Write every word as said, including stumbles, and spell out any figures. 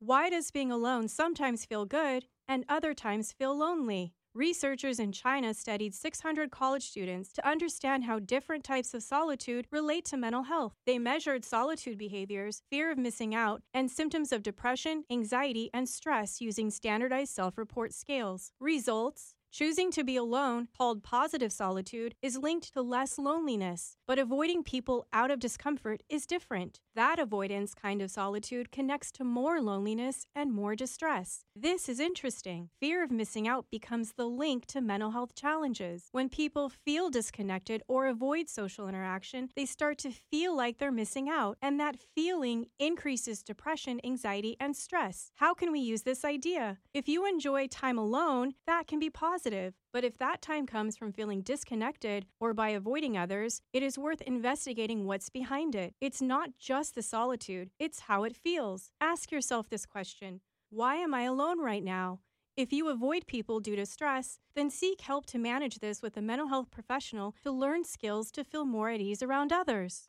Why does being alone sometimes feel good and other times feel lonely? Researchers in China studied six hundred college students to understand how different types of solitude relate to mental health. They measured solitude behaviors, fear of missing out, and symptoms of depression, anxiety, and stress using standardized self-report scales. Results: choosing to be alone, called positive solitude, is linked to less loneliness, but avoiding people out of discomfort is different. That avoidance kind of solitude connects to more loneliness and more distress. This is interesting. Fear of missing out becomes the link to mental health challenges. When people feel disconnected or avoid social interaction, they start to feel like they're missing out, and that feeling increases depression, anxiety, and stress. How can we use this idea? If you enjoy time alone, that can be positive. But if that time comes from feeling disconnected or by avoiding others, it is worth investigating what's behind it. It's not just the solitude, it's how it feels. Ask yourself this question: why am I alone right now? If you avoid people due to stress, then seek help to manage this with a mental health professional to learn skills to feel more at ease around others.